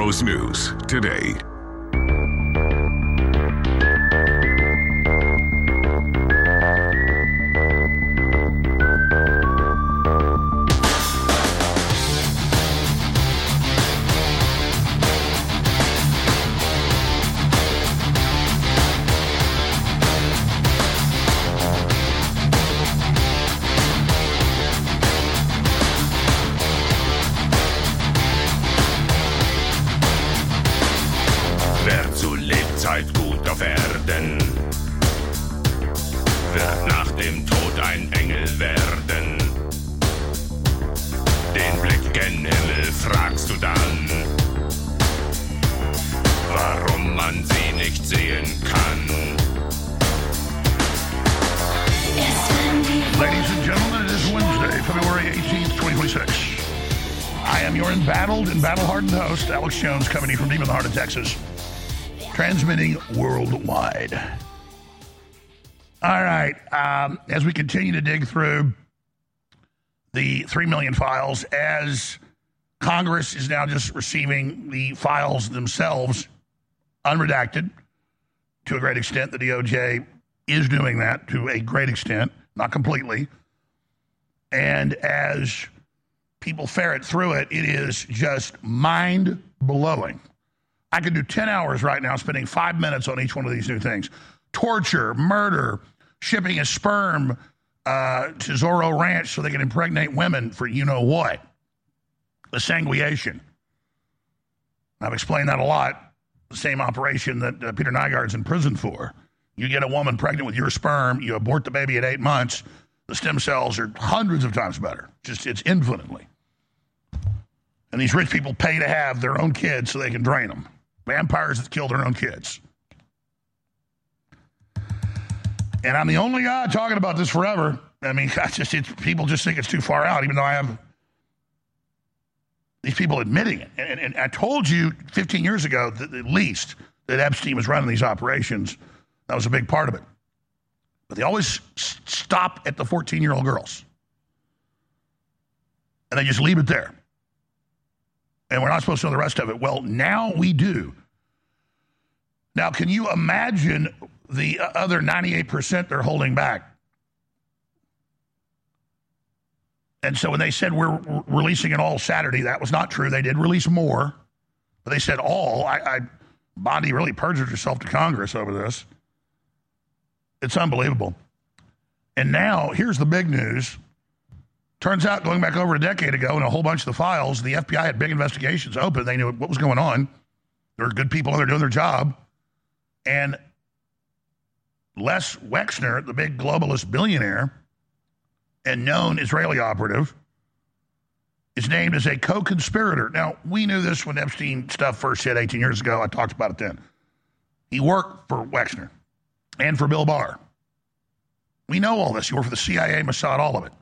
Most News Today. Wer zu Lebzeit gut auf Erden, wird nach dem Tod ein Engel werden. Den Blick gen Himmel fragst du dann, warum man sie nicht sehen kann. Ladies and gentlemen, it is Wednesday, February 18th, 2026. I am your embattled and battle-hardened host, Alex Jones, coming to you from deep in the heart of Texas, transmitting worldwide. All right, as we continue to dig through the 3 million files, as Congress is now just receiving the files themselves unredacted to a great extent, the DOJ is doing that to a great extent, not completely. And as people ferret through it, it is just mind-blowing. I could do 10 hours right now spending 5 minutes on each one of these new things. Torture, murder, shipping a sperm to Zorro Ranch so they can impregnate women for you-know-what. Sanguination. I've explained that a lot. The same operation that Peter Nygaard's in prison for. You get a woman pregnant with your sperm, you abort the baby at 8 months, the stem cells are hundreds of times better. It's infinitely. And these rich people pay to have their own kids so they can drain them. Vampires that kill their own kids. And I'm the only guy talking about this forever. I mean, people just think it's too far out, even though I have these people admitting it. And I told you 15 years ago, that at least, that Epstein was running these operations. That was a big part of it. But they always stop at the 14-year-old girls. And they just leave it there. And we're not supposed to know the rest of it. Well, now we do. Now, can you imagine the other 98% they're holding back? And so when they said we're releasing it all Saturday, that was not true. They did release more. But they said all. Bondi really perjured herself to Congress over this. It's unbelievable. And now, here's the big news. Turns out, going back over a decade ago, in a whole bunch of the files, the FBI had big investigations open. They knew what was going on. There were good people in there doing their job. And Les Wexner, the big globalist billionaire and known Israeli operative, is named as a co-conspirator. Now, we knew this when Epstein stuff first hit 18 years ago. I talked about it then. He worked for Wexner and for Bill Barr. We know all this. He worked for the CIA, Mossad, all of it.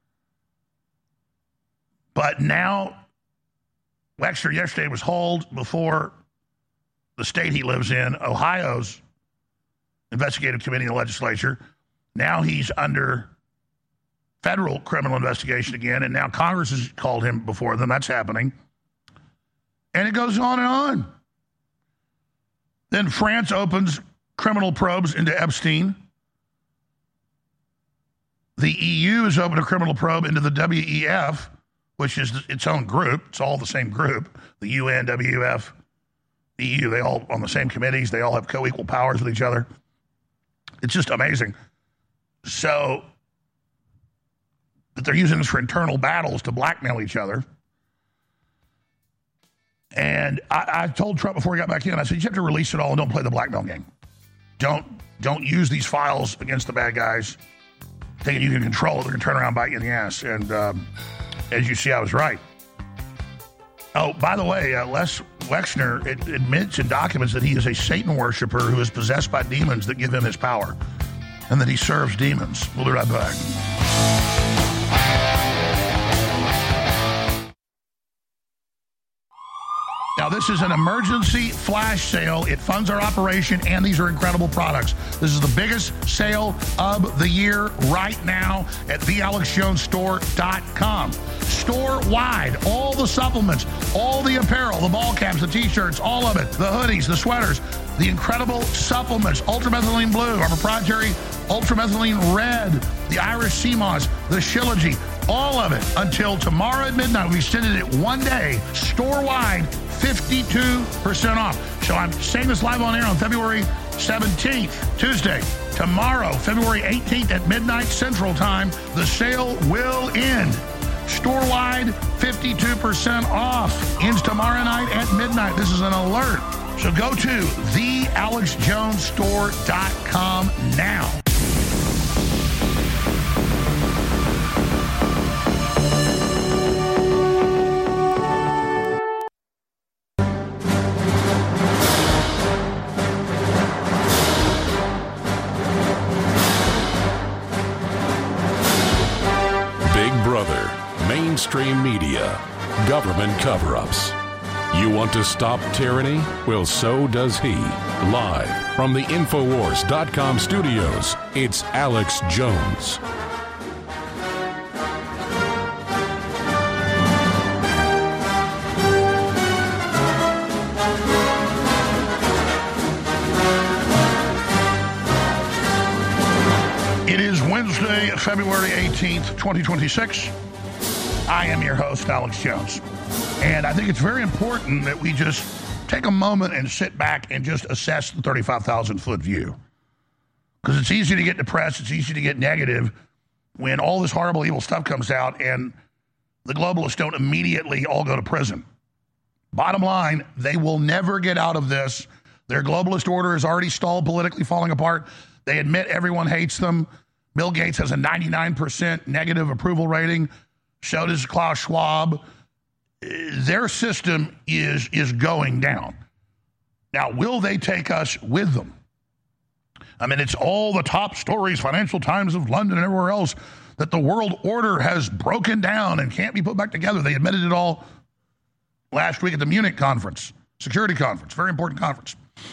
But now, Wexner yesterday was hauled before the state he lives in, Ohio's investigative committee in the legislature. Now he's under federal criminal investigation again, and now Congress has called him before them. That's happening. And it goes on and on. Then France opens criminal probes into Epstein. The EU has opened a criminal probe into the WEF, which is its own group. It's all the same group. The UN, WEF, the EU, they all on the same committees. They all have co-equal powers with each other. It's just amazing. So, that they're using this for internal battles to blackmail each other. And I told Trump before he got back in, I said, you have to release it all and don't play the blackmail game. Don't use these files against the bad guys, thinking you can control it. They're going to turn around and bite you in the ass. And as you see, I was right. Oh, by the way, Les Wexner admits in documents that he is a Satan worshiper who is possessed by demons that give him his power, and that he serves demons. We'll be right back. Now, this is an emergency flash sale. It funds our operation, and these are incredible products. This is the biggest sale of the year right now at thealexjonesstore.com. Store-wide, all the supplements, all the apparel, the ball caps, the T-shirts, all of it, the hoodies, the sweaters, the incredible supplements, Ultramethylene Blue, our proprietary Ultramethylene Red, the Irish Sea Moss, the Shilajit, all of it until tomorrow at midnight. We extended it one day, store-wide, 52% off. So I'm saying this live on air on February 17th, Tuesday. Tomorrow, February 18th at midnight Central Time, the sale will end. Store-wide, 52% off. Ends tomorrow night at midnight. This is an alert. So go to thealexjonesstore.com now. Mainstream media, government cover-ups. You want to stop tyranny? Well, so does he. Live from the Infowars.com studios, it's Alex Jones. It is Wednesday, February 18th, 2026. I am your host, Alex Jones. And I think it's very important that we just take a moment and sit back and just assess the 35,000-foot view. Because it's easy to get depressed, it's easy to get negative when all this horrible, evil stuff comes out and the globalists don't immediately all go to prison. Bottom line, they will never get out of this. Their globalist order is already stalled, politically falling apart. They admit everyone hates them. Bill Gates has a 99% negative approval rating. So does Klaus Schwab. Their system is going down. Now, will they take us with them? I mean, it's all the top stories, Financial Times of London and everywhere else, that the world order has broken down and can't be put back together. They admitted it all last week at the Munich conference, security conference, very important conference,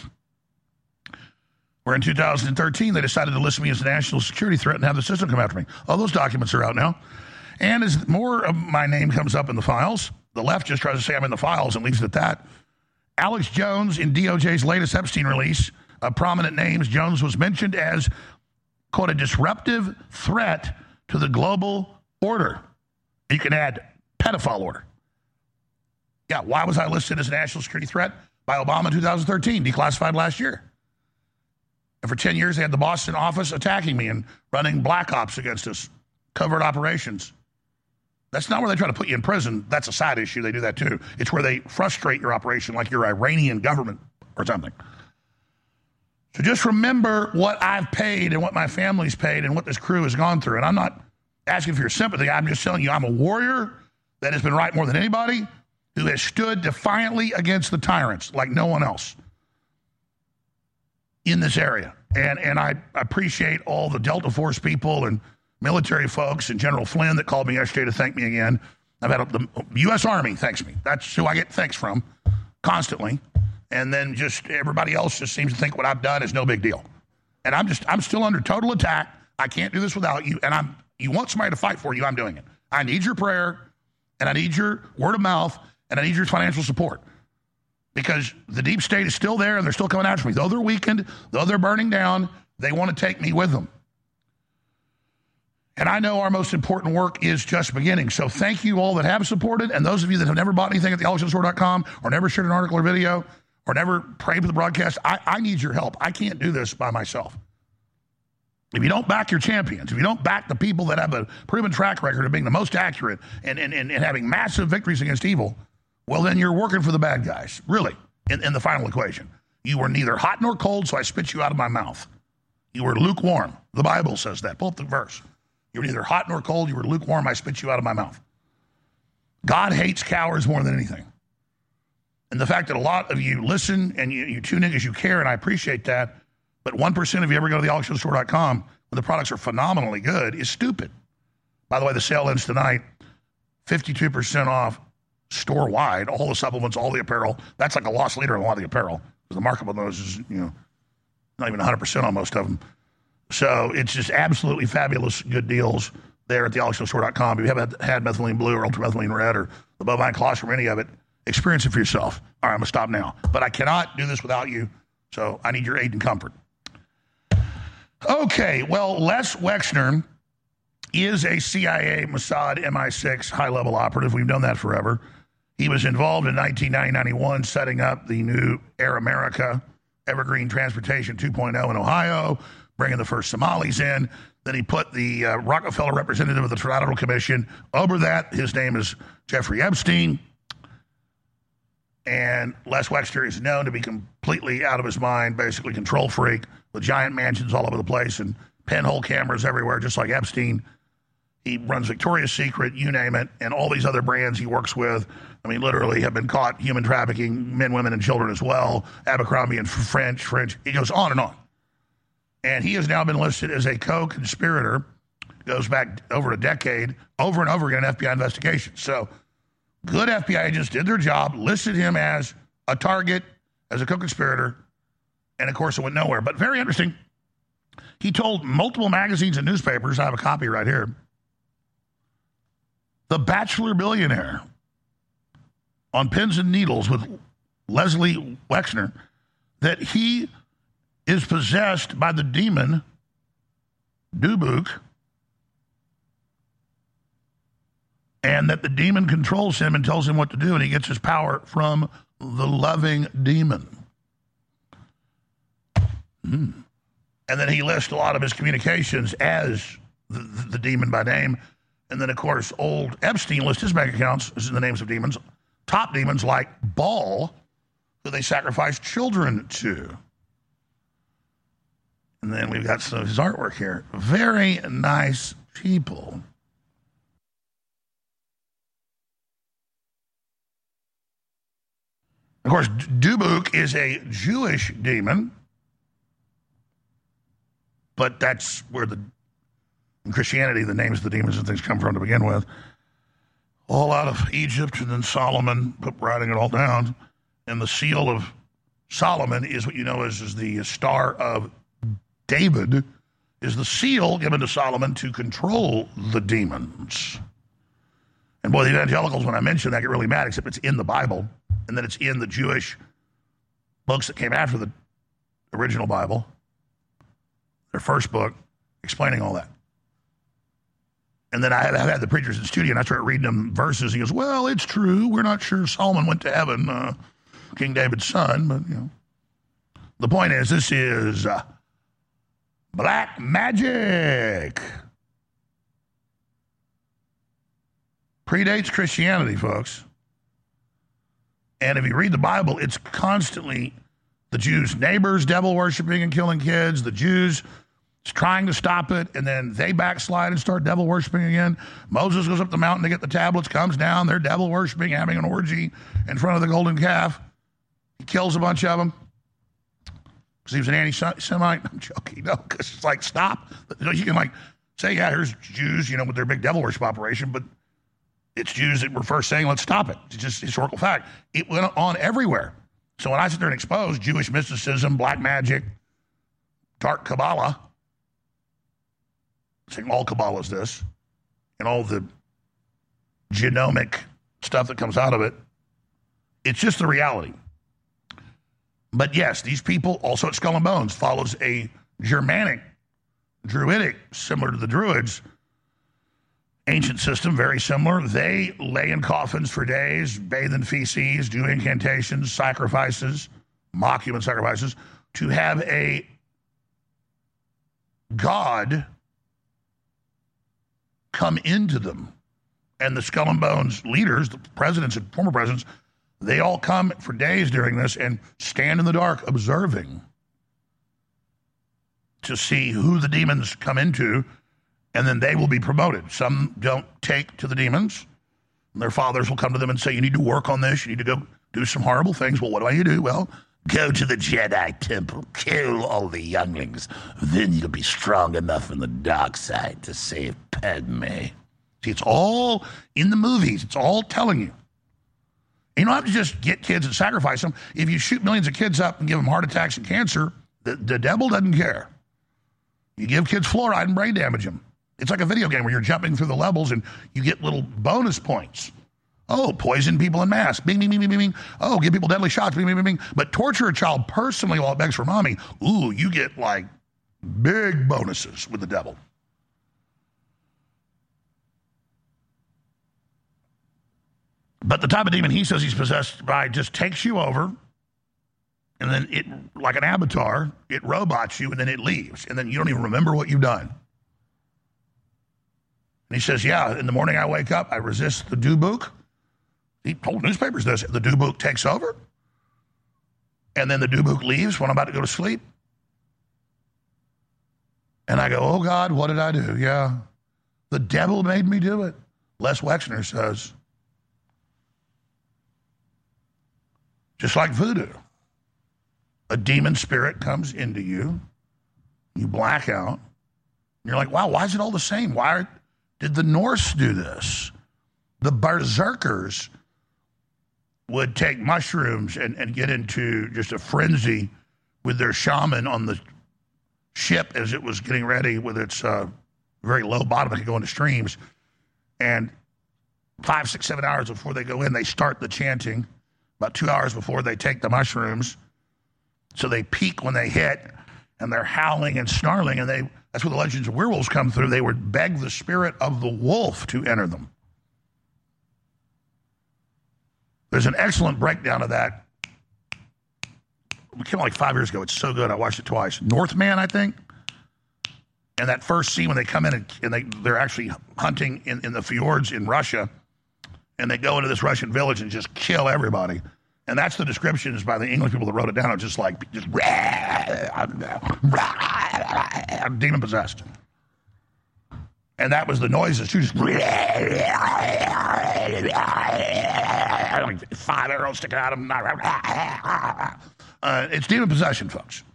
where in 2013 they decided to list me as a national security threat and have the system come after me. All those documents are out now. And as more of my name comes up in the files, the left just tries to say I'm in the files and leaves it at that. Alex Jones, in DOJ's latest Epstein release of prominent names, Jones was mentioned as, quote, a disruptive threat to the global order. You can add pedophile order. Yeah, why was I listed as a national security threat? By Obama in 2013, declassified last year. And for 10 years, they had the Boston office attacking me and running black ops against us, covert operations. That's not where they try to put you in prison. That's a side issue. They do that too. It's where they frustrate your operation like your Iranian government or something. So just remember what I've paid and what my family's paid and what this crew has gone through. And I'm not asking for your sympathy. I'm just telling you I'm a warrior that has been right more than anybody, who has stood defiantly against the tyrants like no one else in this area. And I appreciate all the Delta Force people and military folks and General Flynn that called me yesterday to thank me again. I've had the U.S. Army thanks me. That's who I get thanks from constantly. And then just everybody else just seems to think what I've done is no big deal. And I'm still under total attack. I can't do this without you. And you want somebody to fight for you, I'm doing it. I need your prayer, and I need your word of mouth, and I need your financial support. Because the deep state is still there, and they're still coming after me. Though they're weakened, though they're burning down, they want to take me with them. And I know our most important work is just beginning. So thank you all that have supported, and those of you that have never bought anything at thealexjonesstore.com or never shared an article or video or never prayed for the broadcast, I need your help. I can't do this by myself. If you don't back your champions, if you don't back the people that have a proven track record of being the most accurate and having massive victories against evil, well, then you're working for the bad guys, really, in the final equation. You were neither hot nor cold, so I spit you out of my mouth. You were lukewarm. The Bible says that. Pull up the verse. You were neither hot nor cold. You were lukewarm. I spit you out of my mouth. God hates cowards more than anything. And the fact that a lot of you listen and you tune in because you care, and I appreciate that, but 1% of you ever go to thealexjonesstore.com when the products are phenomenally good is stupid. By the way, the sale ends tonight. 52% off. store-wide, all the supplements, all the apparel. That's like a loss leader in a lot of the apparel. The markup on those is, not even 100% on most of them. So it's just absolutely fabulous good deals there at thealexstore.com. If you haven't had methylene blue or ultramethylene red or the bovine colostrum or any of it, experience it for yourself. All right, I'm going to stop now. But I cannot do this without you, so I need your aid and comfort. Okay, well, Les Wexner is a CIA, Mossad, MI6 high-level operative. We've known that forever. He was involved in 1991 setting up the new Air America Evergreen Transportation 2.0 in Ohio, bringing the first Somalis in. Then he put the Rockefeller representative of the Trilateral Commission over that. His name is Jeffrey Epstein. And Les Wexner is known to be completely out of his mind, basically control freak, with giant mansions all over the place and pinhole cameras everywhere, just like Epstein. He runs Victoria's Secret, you name it, and all these other brands he works with. I mean, literally have been caught human trafficking men, women, and children as well. Abercrombie and French. He goes on and on. And he has now been listed as a co-conspirator, goes back over a decade, over and over again in FBI investigations. So good FBI agents did their job, listed him as a target, as a co-conspirator, and of course it went nowhere. But very interesting, he told multiple magazines and newspapers, I have a copy right here, The Bachelor Billionaire, on Pins and Needles with Leslie Wexner, that he is possessed by the demon Dybbuk, and that the demon controls him and tells him what to do, and he gets his power from the loving demon. And then he lists a lot of his communications as the demon by name. And then, of course, old Epstein lists his bank accounts as in the names of demons. Top demons like Baal, who they sacrifice children to. And then we've got some of his artwork here. Very nice people. Of course, Dybbuk is a Jewish demon, but that's where in Christianity, the names of the demons and things come from to begin with. All out of Egypt, and then Solomon writing it all down. And the seal of Solomon is what you know as the Star of David, is the seal given to Solomon to control the demons. And boy, the evangelicals, when I mention that, get really mad, except it's in the Bible, and then it's in the Jewish books that came after the original Bible, their first book, explaining all that. And then I have had the preachers in the studio, and I started reading them verses. He goes, well, it's true. We're not sure Solomon went to heaven, King David's son. But, the point is, this is black magic. Predates Christianity, folks. And if you read the Bible, it's constantly the Jews' neighbors devil worshiping and killing kids, the Jews trying to stop it, and then they backslide and start devil worshiping again. Moses goes up the mountain to get the tablets, comes down, they're devil worshiping, having an orgy in front of the golden calf. He kills a bunch of them because he was an anti-Semite. I'm joking, no, because it's like, stop. You can say, yeah, here's Jews, with their big devil worship operation, but it's Jews that were first saying, let's stop it. It's just historical fact. It went on everywhere. So when I sit there and expose Jewish mysticism, black magic, dark Kabbalah, saying all Kabbalah is this, and all the genomic stuff that comes out of it, it's just the reality. But yes, these people, also at Skull and Bones, follows a Germanic, Druidic, similar to the Druids, ancient system, very similar. They lay in coffins for days, bathe in feces, do incantations, sacrifices, mock human sacrifices, to have a god come into them. And the Skull and Bones leaders, the presidents and former presidents, they all come for days during this and stand in the dark observing to see who the demons come into, and then they will be promoted. Some don't take to the demons. And their fathers will come to them and say, you need to work on this. You need to go do some horrible things. Well, what do you do? Well, go to the Jedi temple, kill all the younglings. Then you'll be strong enough in the dark side to save Padme. See, it's all in the movies. It's all telling you. You don't have to just get kids and sacrifice them. If you shoot millions of kids up and give them heart attacks and cancer, the devil doesn't care. You give kids fluoride and brain damage them. It's like a video game where you're jumping through the levels and you get little bonus points. Oh, poison people in mass. Bing, bing, bing, bing, bing. Oh, give people deadly shots. Bing, bing, bing, bing. But torture a child personally while it begs for mommy. Ooh, you get like big bonuses with the devil. But the type of demon he says he's possessed by just takes you over, and then it, like an avatar, it robots you, and then it leaves. And then you don't even remember what you've done. And he says, yeah, in the morning I wake up, I resist the Dubuk. He told newspapers this. The Dubuk takes over, and then the Dubuk leaves when I'm about to go to sleep. And I go, oh, God, what did I do? Yeah, the devil made me do it. Les Wexner says, just like voodoo, a demon spirit comes into you, you black out, and you're like, wow, why is it all the same? Why did the Norse do this? The berserkers would take mushrooms and get into just a frenzy with their shaman on the ship as it was getting ready with its very low bottom. It could go into streams. And 5, 6, 7 hours before they go in, they start the chanting. About 2 hours before they take the mushrooms. So they peak when they hit, and they're howling and snarling, and that's where the legends of werewolves come through. They would beg the spirit of the wolf to enter them. There's an excellent breakdown of that. It came out like 5 years ago. It's so good. I watched it twice. Northman, I think. And that first scene when they come in and they're actually hunting in the fjords in Russia, and they go into this Russian village and just kill everybody. And that's the descriptions by the English people that wrote it down. It's just like, demon possessed. And that was the noises too. Just like 5 arrows sticking out of them. It's demon possession, folks.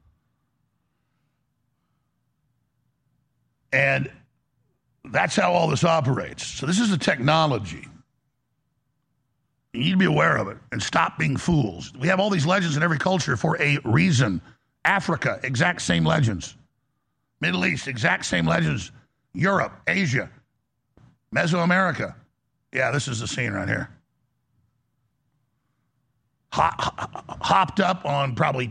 And that's how all this operates. So this is the technology. You need to be aware of it and stop being fools. We have all these legends in every culture for a reason. Africa, exact same legends. Middle East, exact same legends. Europe, Asia, Mesoamerica. Yeah, this is the scene right here. Hopped up on probably,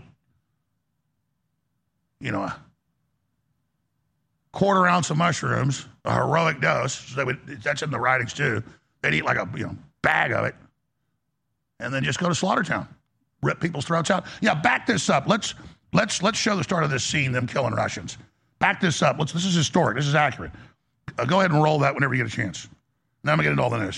a quarter ounce of mushrooms, a heroic dose. So that's in the writings too. They'd eat like a bag of it. And then just go to Slaughtertown, rip people's throats out. Yeah, back this up. Let's show the start of this scene, them killing Russians. Back this up. This is historic. This is accurate. Go ahead and roll that whenever you get a chance. Now I'm going to get into all the news.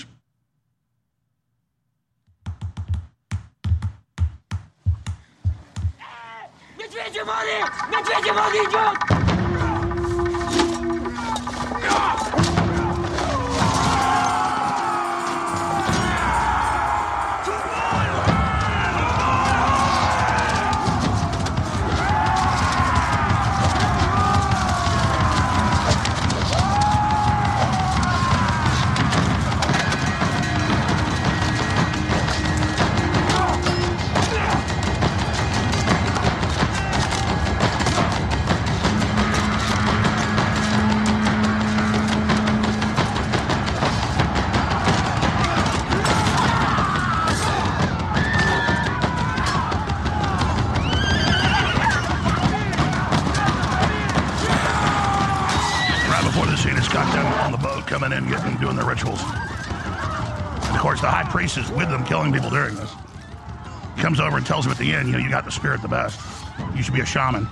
Coming in, doing their rituals. And of course, the high priest is with them, killing people during this. He comes over and tells them at the end, you got the spirit the best. You should be a shaman.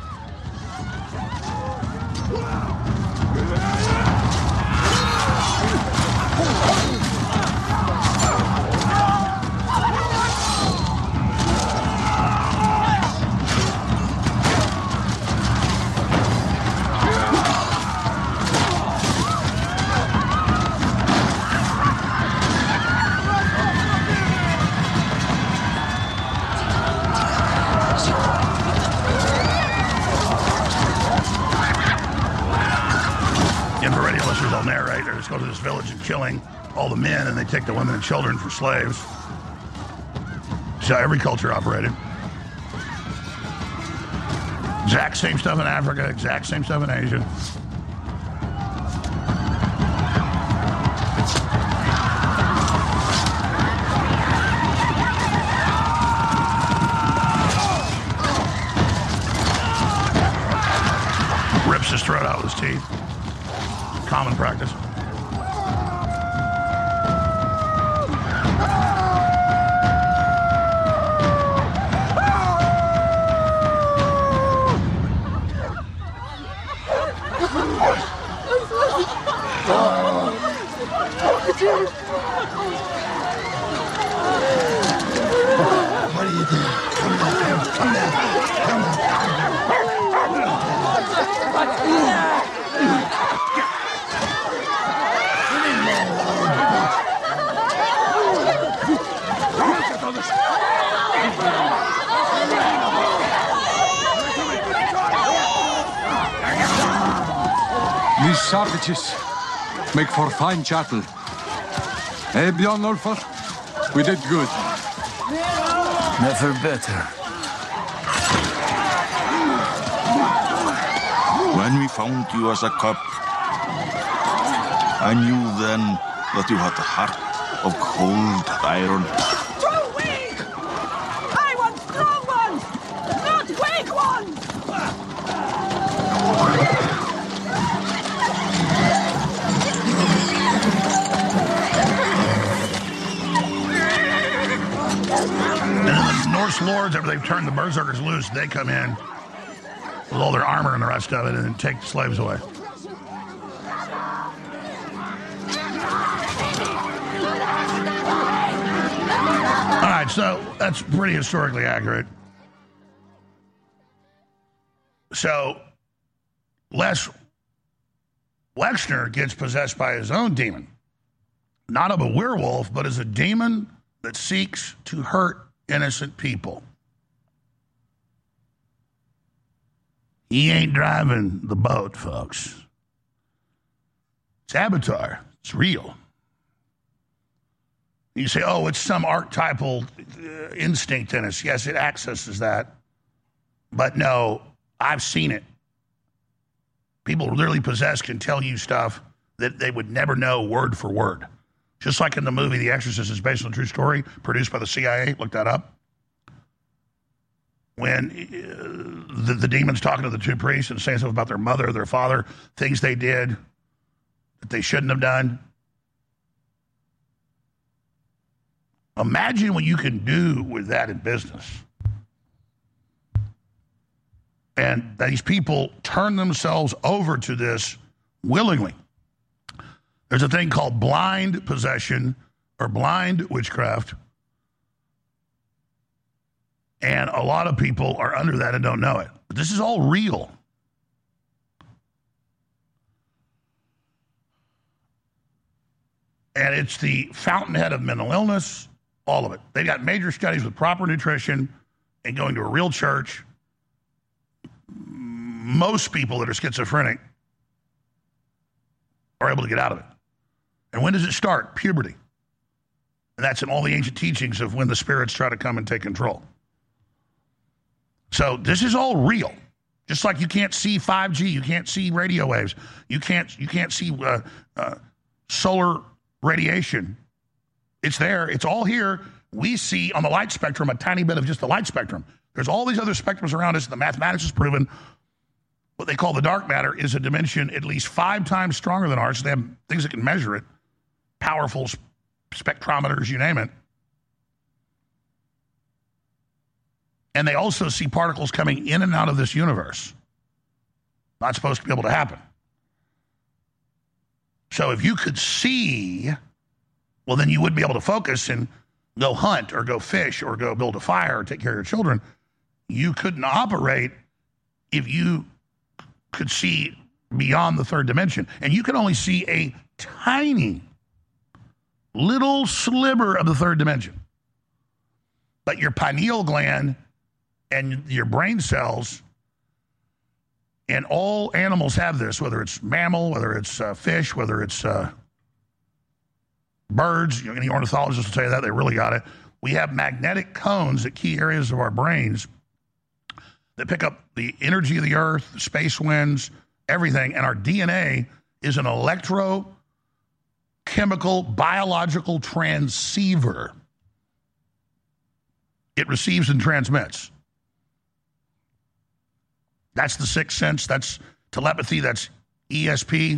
Go to this village and killing all the men, and they take the women and children for slaves. So every culture operated. Exact same stuff in Africa, exact same stuff in Asia. Rips his throat out with his teeth. Common practice. What are you doing? Come down. Come down. These savages make for fine chattel. Eh, Bjorn Ulfar? We did good. Never better. When we found you as a cub, I knew then that you had the heart of cold iron. Too weak! I want strong ones, not weak ones! And then the Norse lords, after they've turned the berserkers loose, they come in with all their armor and the rest of it and then take the slaves away. All right, so that's pretty historically accurate. So Les Wexner gets possessed by his own demon. Not of a werewolf, but as a demon that seeks to hurt innocent people. He ain't driving the boat, folks. It's Avatar. It's real. You say, oh, it's some archetypal instinct in us. Yes, it accesses that. But no, I've seen it. People literally possessed can tell you stuff that they would never know word for word. Just like in the movie The Exorcist is based on a true story, produced by the CIA. Look that up. When the demon's talking to the two priests and saying stuff about their mother, their father, things they did that they shouldn't have done. Imagine what you can do with that in business. And these people turn themselves over to this willingly. There's a thing called blind possession or blind witchcraft. And a lot of people are under that and don't know it. But this is all real. And it's the fountainhead of mental illness, all of it. They got major studies with proper nutrition and going to a real church. Most people that are schizophrenic are able to get out of it. And when does it start? Puberty. And that's in all the ancient teachings of when the spirits try to come and take control. So this is all real. Just like you can't see 5G, you can't see radio waves, you can't see solar radiation. It's there. It's all here. We see on the light spectrum a tiny bit of just the light spectrum. There's all these other spectrums around us. The mathematics has proven what they call the dark matter is a dimension at least 5 times stronger than ours. They have things that can measure it, powerful spectrometers, you name it. And they also see particles coming in and out of this universe. Not supposed to be able to happen. So if you could see, well, then you would be able to focus and go hunt or go fish or go build a fire or take care of your children. You couldn't operate if you could see beyond the third dimension. And you can only see a tiny little sliver of the third dimension. But your pineal gland and your brain cells, and all animals have this, whether it's mammal, whether it's fish, whether it's birds. Any ornithologist will tell you that. They really got it. We have magnetic cones at key areas of our brains that pick up the energy of the earth, the space winds, everything. And our DNA is an electrochemical, biological transceiver. It receives and transmits. That's the sixth sense. That's telepathy. That's ESP.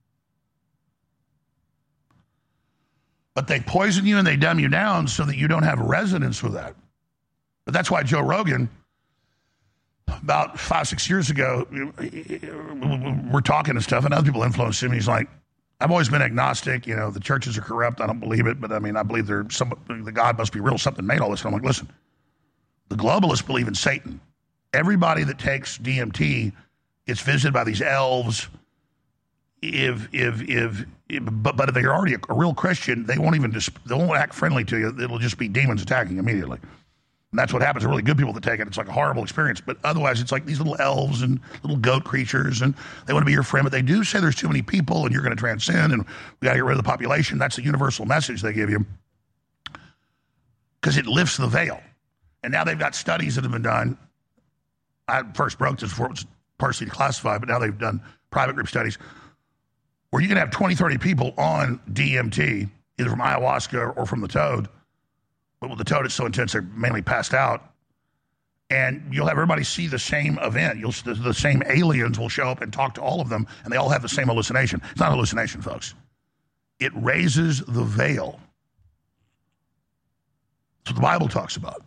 But they poison you and they dumb you down so that you don't have resonance with that. But that's why Joe Rogan, about 5-6 years ago, we're talking and stuff, and other people influenced him. He's like, I've always been agnostic. You know, the churches are corrupt. I don't believe it. But, I mean, I believe the God must be real. Something made all this. And I'm like, listen, the globalists believe in Satan. Everybody that takes DMT gets visited by these elves. But if they're already a real Christian, they won't act friendly to you. It'll just be demons attacking immediately. And that's what happens to really good people that take it. It's like a horrible experience. But otherwise, it's like these little elves and little goat creatures, and they want to be your friend. But they do say there's too many people, and you're going to transcend, and we got to get rid of the population. That's the universal message they give you, because it lifts the veil. And now they've got studies that have been done. I first broke this before it was partially classified, but now they've done private group studies where you can have 20, 30 people on DMT, either from ayahuasca or from the toad. But with the toad, it's so intense, they're mainly passed out. And you'll have everybody see the same event. The same aliens will show up and talk to all of them, and they all have the same hallucination. It's not a hallucination, folks. It raises the veil. That's what the Bible talks about.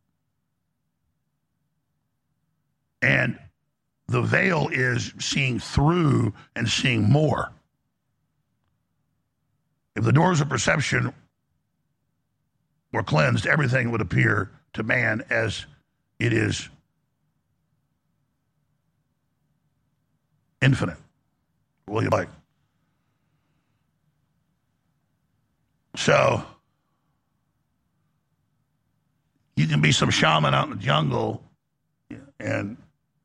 And the veil is seeing through and seeing more. If the doors of perception were cleansed, everything would appear to man as it is infinite. William Blake. So, you can be some shaman out in the jungle and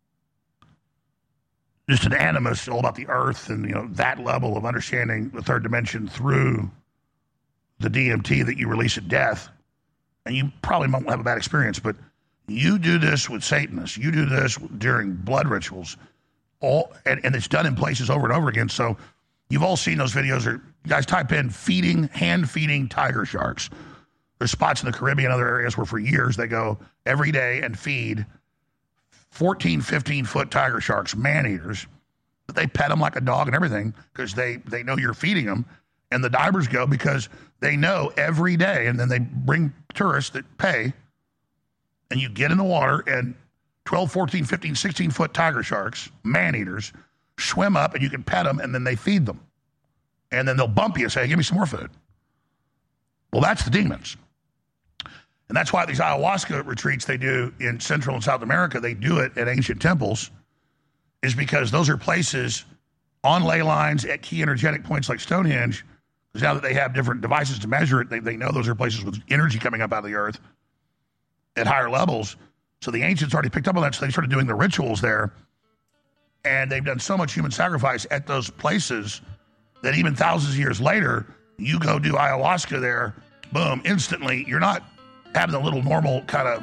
just an animist, all about the earth and, you know, that level of understanding the third dimension through the DMT that you release at death. And you probably won't have a bad experience, but you do this with Satanists. You do this during blood rituals. And it's done in places over and over again. So you've all seen those videos. Or you guys type in hand feeding tiger sharks. There's spots in the Caribbean and other areas where for years they go every day and feed 14, 15-foot tiger sharks, man-eaters. But they pet them like a dog and everything because they know you're feeding them. And the divers go because they know every day. And then they bring tourists that pay. And you get in the water and 12, 14, 15, 16-foot tiger sharks, man-eaters, swim up and you can pet them and then they feed them. And then they'll bump you and say, give me some more food. Well, that's the demons. And that's why these ayahuasca retreats they do in Central and South America, they do it at ancient temples, is because those are places on ley lines at key energetic points like Stonehenge, because now that they have different devices to measure it, they know those are places with energy coming up out of the earth at higher levels. So the ancients already picked up on that, so they started doing the rituals there. And they've done so much human sacrifice at those places that even thousands of years later, you go do ayahuasca there, boom, instantly, you're not having a little normal kind of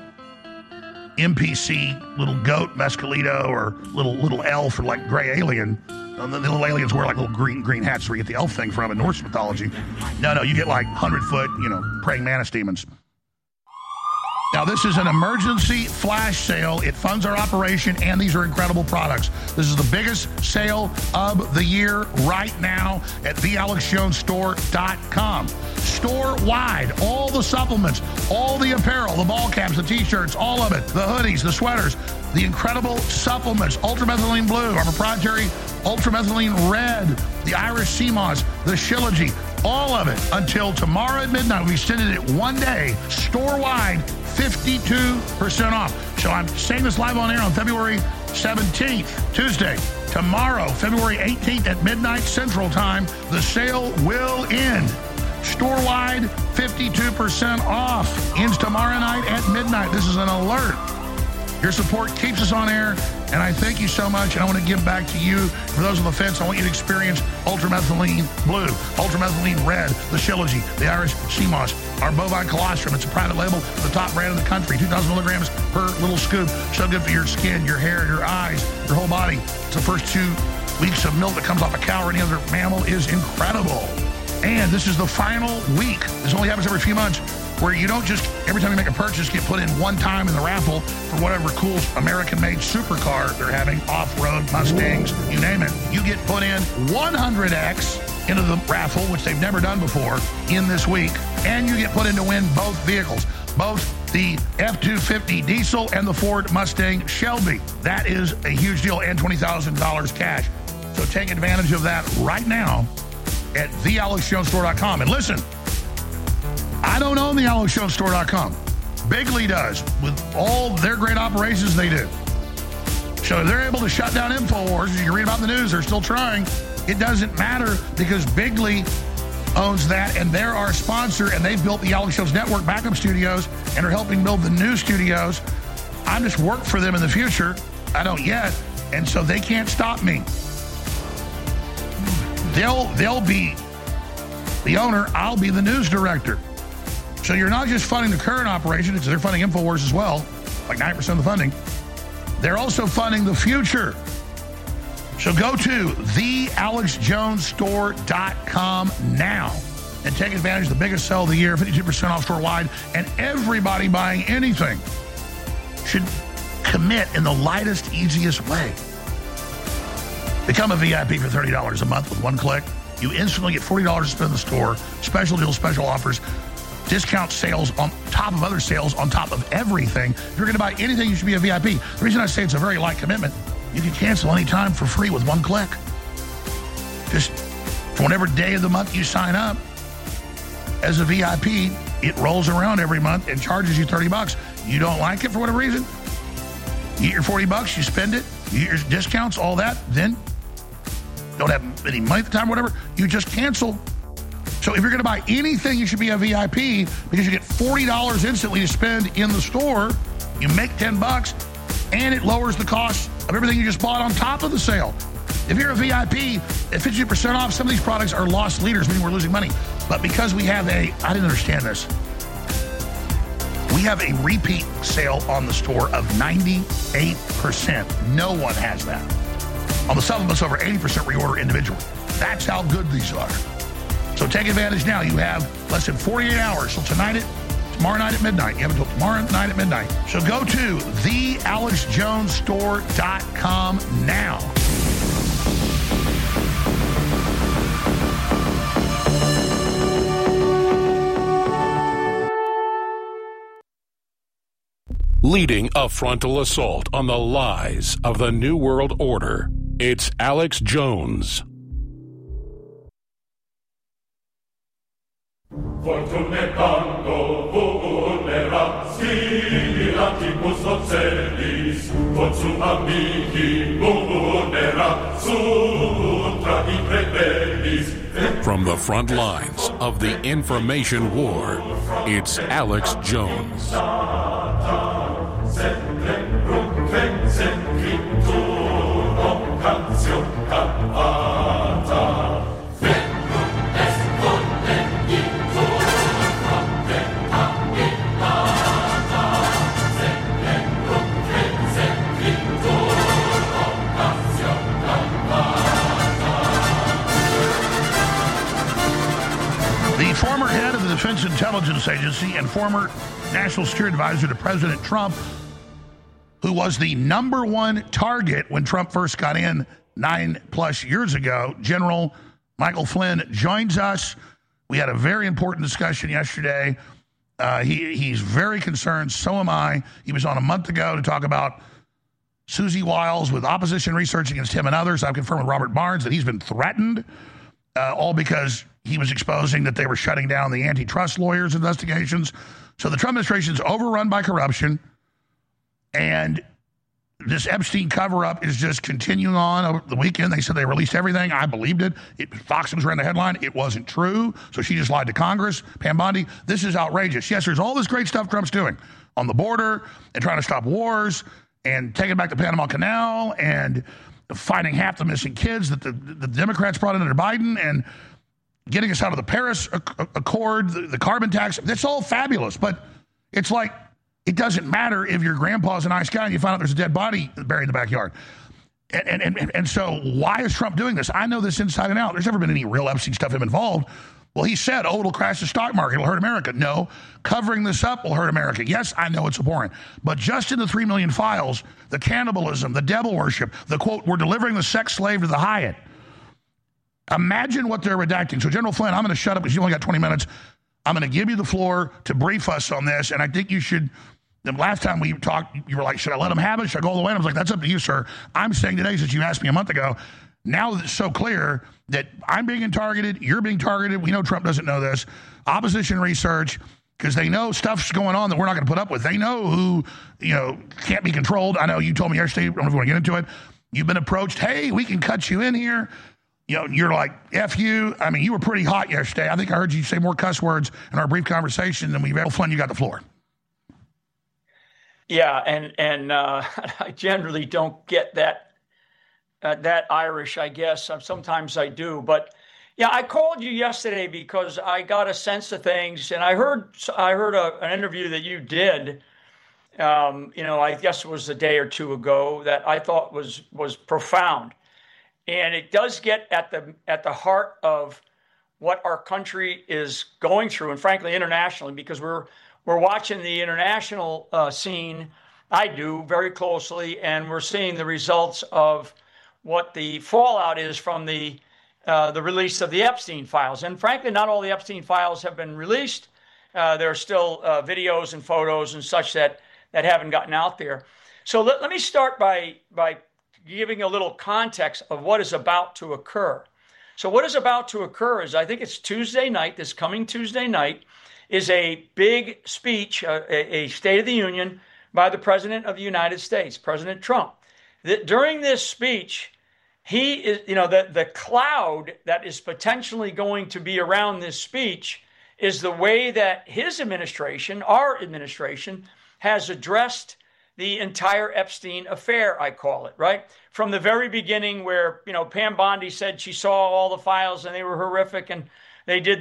NPC, little goat mescalito or little elf or like gray alien. The little aliens wear like little green hats where you get the elf thing from in Norse mythology. No, you get like 100-foot, praying mantis demons. Now, this is an emergency flash sale. It funds our operation, and these are incredible products. This is the biggest sale of the year right now at thealexjonesstore.com. Store-wide, all the supplements, all the apparel, the ball caps, the T-shirts, all of it, the hoodies, the sweaters, the incredible supplements, ultramethylene blue, our proprietary ultramethylene red, the Irish sea moss, the Shilajit, all of it until tomorrow at midnight. We extended it one day, store-wide, 52% off. So I'm saying this live on air on February 17th, Tuesday. Tomorrow, February 18th at midnight Central Time, the sale will end. Store-wide, 52% off. Ends tomorrow night at midnight. This is an alert. Your support keeps us on air, and I thank you so much, and I want to give back to you. For those on the fence, I want you to experience ultramethylene blue, ultramethylene red, the Shilajit, the Irish sea moss, our bovine colostrum. It's a private label, the top brand in the country, 2,000 milligrams per little scoop. So good for your skin, your hair, your eyes, your whole body. It's the first 2 weeks of milk that comes off a cow or any other mammal is incredible. And this is the final week. This only happens every few months, where you don't just, every time you make a purchase, get put in one time in the raffle for whatever cool American-made supercar they're having, off-road, Mustangs, you name it. You get put in 100X into the raffle, which they've never done before, in this week. And you get put in to win both vehicles, both the F-250 diesel and the Ford Mustang Shelby. That is a huge deal, and $20,000 cash. So take advantage of that right now at thealexjonestore.com. And listen, I don't own the AlexJonesStore.com. Bigley does, with all their great operations they do. So if they're able to shut down InfoWars, as you can read about in the news, they're still trying. It doesn't matter because Bigley owns that, and they're our sponsor, and they've built the Alex Jones Network backup studios and are helping build the new studios. I just work for them in the future. I don't yet, and so they can't stop me. They'll be the owner. I'll be the news director. So you're not just funding the current operation, because they're funding InfoWars as well, like 90% of the funding. They're also funding the future. So go to thealexjonestore.com now and take advantage of the biggest sale of the year, 52% off store-wide, and everybody buying anything should commit in the lightest, easiest way. Become a VIP for $30 a month with one click. You instantly get $40 to spend in the store, special deals, special offers, discount sales on top of other sales on top of everything. If you're going to buy anything, you should be a VIP. The reason I say it's a very light commitment, you can cancel anytime for free with one click. Just for whatever day of the month you sign up as a VIP, it rolls around every month and charges you $30. You don't like it for whatever reason, you get your $40, you spend it, you get your discounts, all that, then don't have any money at the time, whatever, you just cancel. So if you're going to buy anything, you should be a VIP because you get $40 instantly to spend in the store. You make $10, and it lowers the cost of everything you just bought on top of the sale. If you're a VIP, at 50% off, some of these products are loss leaders, meaning we're losing money. But because we have I didn't understand this. We have a repeat sale on the store of 98%. No one has that. On the supplements, over 80% reorder individually. That's how good these are. So take advantage now. You have less than 48 hours. So tomorrow night at midnight. You have until tomorrow night at midnight. So go to thealexjonestore.com now. Leading a frontal assault on the lies of the New World Order, it's Alex Jones. From the front lines of the information war, it's Alex Jones. The former head of the Defense Intelligence Agency and former National Security Advisor to President Trump, who was the #1 target when Trump first got in 9+ years ago, General Michael Flynn, joins us. We had a very important discussion yesterday. He's very concerned. So am I. He was on a month ago to talk about Susie Wiles with opposition research against him and others. I've confirmed with Robert Barnes that he's been threatened, all because he was exposing that they were shutting down the antitrust lawyers' investigations. So the Trump administration is overrun by corruption, and this Epstein cover-up is just continuing on. Over the weekend, they said they released everything. I believed it. Fox News ran the headline. It wasn't true. So she just lied to Congress. Pam Bondi, this is outrageous. Yes, there's all this great stuff Trump's doing on the border and trying to stop wars and taking back the Panama Canal and finding half the missing kids that the Democrats brought in under Biden and getting us out of the Paris Accord, the carbon tax. That's all fabulous. But it's like it doesn't matter if your grandpa's a nice guy and you find out there's a dead body buried in the backyard. And so why is Trump doing this? I know this inside and out. There's never been any real Epstein stuff him involved. Well, he said, it'll crash the stock market. It'll hurt America. No, covering this up will hurt America. Yes, I know it's abhorrent. But just in the 3 million files, the cannibalism, the devil worship, the quote, we're delivering the sex slave to the Hyatt. Imagine what they're redacting. So, General Flynn, I'm going to shut up because you only got 20 minutes. I'm going to give you the floor to brief us on this. And I think you should, the last time we talked, you were like, should I let him have it? Should I go all the way? And I was like, that's up to you, sir. I'm saying today, since you asked me a month ago, now that it's so clear that I'm being targeted, you're being targeted, we know Trump doesn't know this, opposition research, because they know stuff's going on that we're not going to put up with. They know who, can't be controlled. I know you told me yesterday, I don't know if you want to get into it. You've been approached, hey, we can cut you in here. You're like, F you. I mean, you were pretty hot yesterday. I think I heard you say more cuss words in our brief conversation than we've ever. Flynn, you got the floor. Yeah, and I generally don't get that Irish, I guess. Sometimes I do. But, yeah, I called you yesterday because I got a sense of things. And I heard an interview that you did, I guess it was a day or two ago, that I thought was profound. And it does get at the heart of what our country is going through, and frankly, internationally, because we're watching the international scene. I do very closely, and we're seeing the results of what the fallout is from the release of the Epstein files. And frankly, not all the Epstein files have been released. There are still videos and photos and such that haven't gotten out there. So let me start by giving a little context of what is about to occur. So what is about to occur is, I think it's Tuesday night, this coming Tuesday night, is a big speech, a State of the Union by the President of the United States, President Trump. During this speech, he is, the cloud that is potentially going to be around this speech is the way that his administration, our administration, has addressed the entire Epstein affair, I call it, right? From the very beginning where, Pam Bondi said she saw all the files and they were horrific, and they did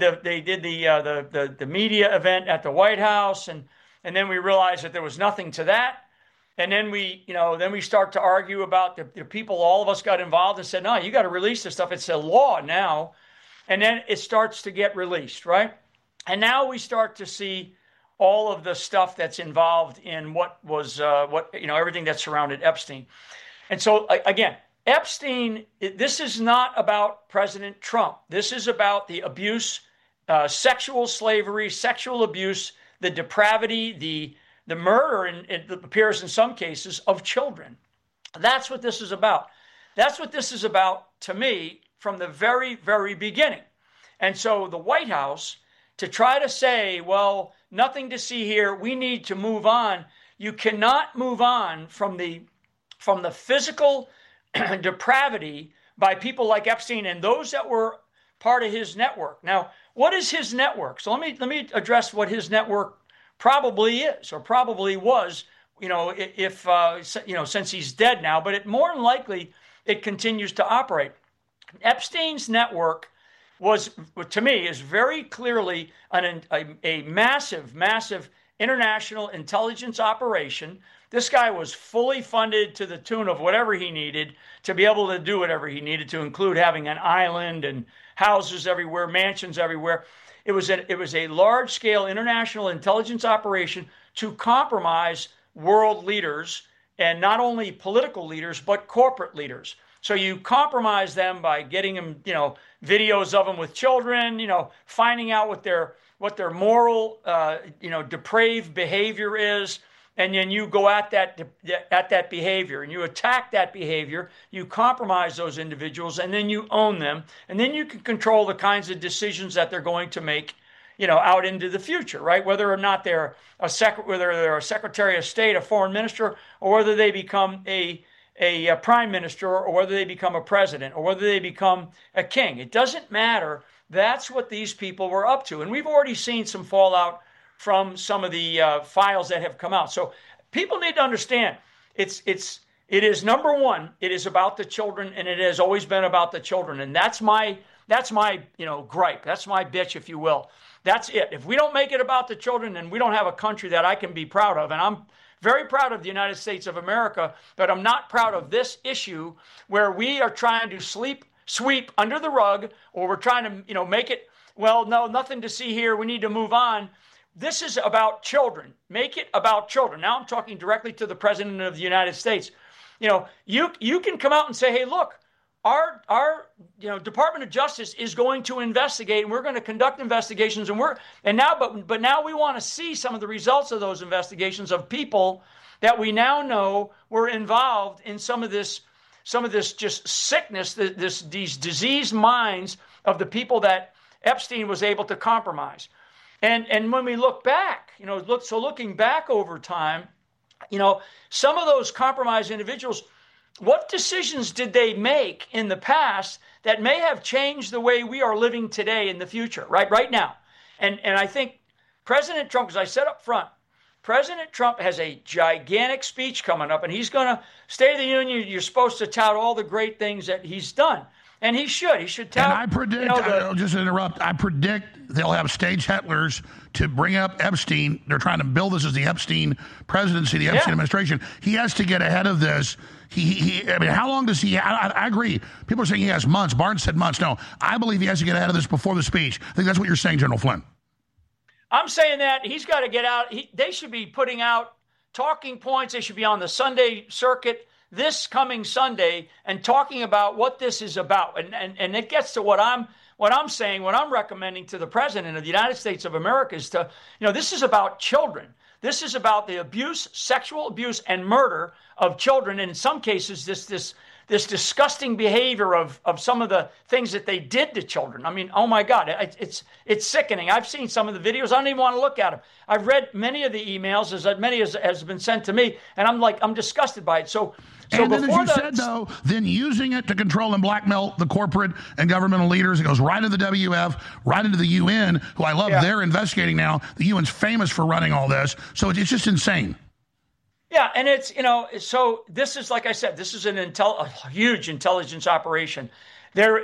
the media event at the White House, and then we realized that there was nothing to that. And then we start to argue about the people, all of us got involved and said, no, you got to release this stuff. It's a law now. And then it starts to get released, right? And now we start to see all of the stuff that's involved in everything that surrounded Epstein. And so again, Epstein, this is not about President Trump. This is about the abuse, sexual slavery, sexual abuse, the depravity, the murder, and it appears in some cases, of children. That's what this is about. That's what this is about to me from the very, very beginning. And so the White House, to try to say, well, nothing to see here, we need to move on. You cannot move on from the physical depravity by people like Epstein and those that were part of his network. Now, what is his network? So let me address what his network probably is, or probably was, since he's dead now, but it more than likely it continues to operate. Epstein's network was, to me, is very clearly a massive, massive international intelligence operation. This guy was fully funded to the tune of whatever he needed to be able to do whatever he needed to, include having an island and houses everywhere, mansions everywhere. It was a large-scale international intelligence operation to compromise world leaders, and not only political leaders, but corporate leaders. So you compromise them by getting them, videos of them with children, finding out what their moral, depraved behavior is, and then you go at that behavior and you attack that behavior. You compromise those individuals, and then you own them, and then you can control the kinds of decisions that they're going to make, out into the future, right? Whether or not they're whether they're a Secretary of State, a foreign minister, or whether they become a prime minister, or whether they become a president, or whether they become a king. It doesn't matter. That's what these people were up to. And we've already seen some fallout from some of the files that have come out. So people need to understand, it is number one. It is about the children, and it has always been about the children. And that's my gripe. That's my bitch, if you will. That's it. If we don't make it about the children, then we don't have a country that I can be proud of. And I'm very proud of the United States of America, but I'm not proud of this issue where we are trying to sweep under the rug, or we're trying to, make it, well, no, nothing to see here. We need to move on. This is about children. Make it about children. Now I'm talking directly to the President of the United States. You can come out and say, hey, look, our Department of Justice is going to investigate, and we're going to conduct investigations, but now we want to see some of the results of those investigations of people that we now know were involved in some of this just sickness, these diseased minds of the people that Epstein was able to compromise. And when we look back, looking back over time, some of those compromised individuals, what decisions did they make in the past that may have changed the way we are living today in the future, right now? And I think President Trump, as I said up front, President Trump has a gigantic speech coming up, and he's going to State of the Union. You're supposed to tout all the great things that he's done. And he should. He should tout. And I predict, I'll just interrupt, I predict they'll have stage hetlers to bring up Epstein. They're trying to build this as the Epstein presidency, the Epstein administration. He has to get ahead of this. How long does he, I agree. People are saying he has months. Barnes said months. No, I believe he has to get ahead of this before the speech. I think that's what you're saying, General Flynn. I'm saying that he's got to get out. They should be putting out talking points. They should be on the Sunday circuit this coming Sunday and talking about what this is about. And it gets to what I'm saying, what I'm recommending to the President of the United States of America is to, this is about children. This is about the abuse, sexual abuse, and murder of children. And in some cases, this disgusting behavior of some of the things that they did to children. I mean, oh my God, it's sickening. I've seen some of the videos. I don't even want to look at them. I've read many of the emails, as many as has been sent to me, and I'm disgusted by it. So and then, as you said, though, then using it to control and blackmail the corporate and governmental leaders, it goes right into the WF, right into the UN, who I love. They're investigating now. The UN's famous for running all this. So it's just insane. Yeah, and it's, so this is, like I said, this is a huge intelligence operation. There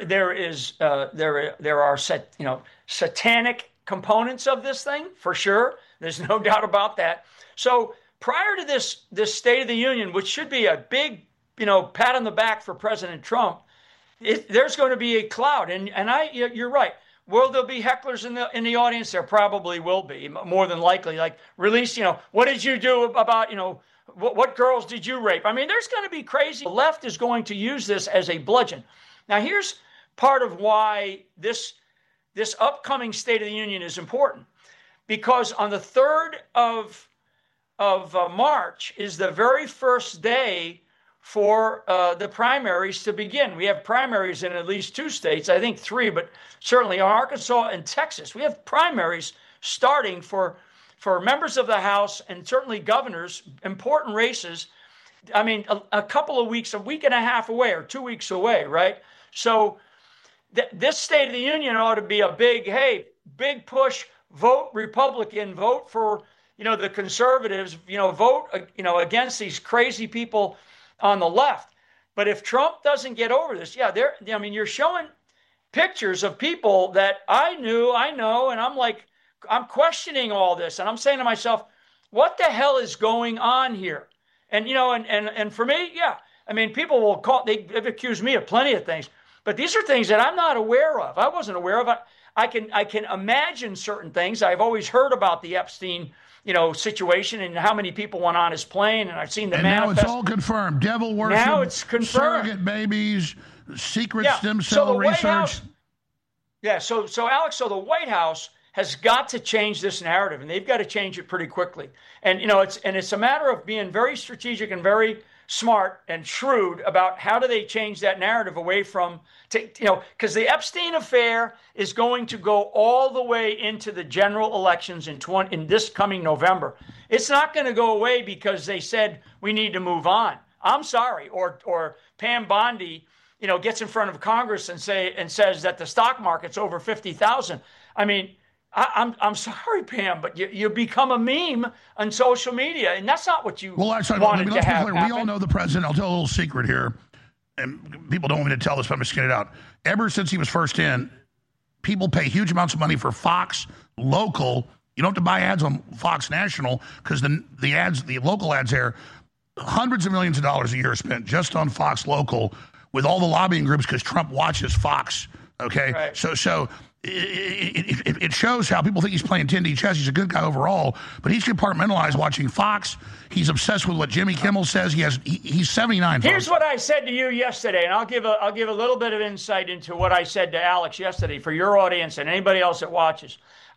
are satanic components of this thing, for sure. There's no doubt about that. So prior to this State of the Union, which should be a big, pat on the back for President Trump, there's going to be a cloud. And you're right. Will there be hecklers in the audience? There probably will be, more than likely. Like, release, what did you do about, what girls did you rape? I mean, there's going to be crazy. The left is going to use this as a bludgeon. Now, here's part of why this upcoming State of the Union is important. Because on the 3rd of March is the very first day for the primaries to begin. We have primaries in at least 2 states, I think 3, but certainly Arkansas and Texas. We have primaries starting for members of the House and certainly governors, important races. I mean, a couple of weeks, a week and a half away or 2 weeks away, right? So this State of the Union ought to be a big push, vote Republican, vote for, the conservatives, vote, against these crazy people on the left. But if Trump doesn't get over this, you're showing pictures of people that I know, and I'm questioning all this, and I'm saying to myself, what the hell is going on here? And, and for me, people will they've accused me of plenty of things, but these are things that I'm not aware of. I wasn't aware of. I can imagine certain things. I've always heard about the Epstein, situation and how many people went on his plane, and I've seen the manifest. Now it's all confirmed. Devil worship. Now it's confirmed. Surrogate babies, secret stem cell research. So Alex, the White House has got to change this narrative, and they've got to change it pretty quickly. And it's a matter of being very strategic and very smart and shrewd about how do they change that narrative away from, because the Epstein affair is going to go all the way into the general elections in this coming November. It's not going to go away because they said we need to move on. I'm sorry, or Pam Bondi, gets in front of Congress and says that the stock market's over 50,000. I mean, I'm sorry, Pam, but you become a meme on social media, and that's not what you wanted to have happen. We all know the president. I'll tell a little secret here, and people don't want me to tell this, but I'm just getting it out. Ever since he was first in, people pay huge amounts of money for Fox local. You don't have to buy ads on Fox National because the local ads there, hundreds of millions of dollars a year spent just on Fox local with all the lobbying groups because Trump watches Fox. Okay, right. So it shows how people think he's playing 10D chess. He's a good guy overall, but he's compartmentalized watching Fox. He's obsessed with what Jimmy Kimmel says. He's 79. Here's what I said to you yesterday, and I'll give a little bit of insight into what I said to Alex yesterday for your audience and anybody else that watches.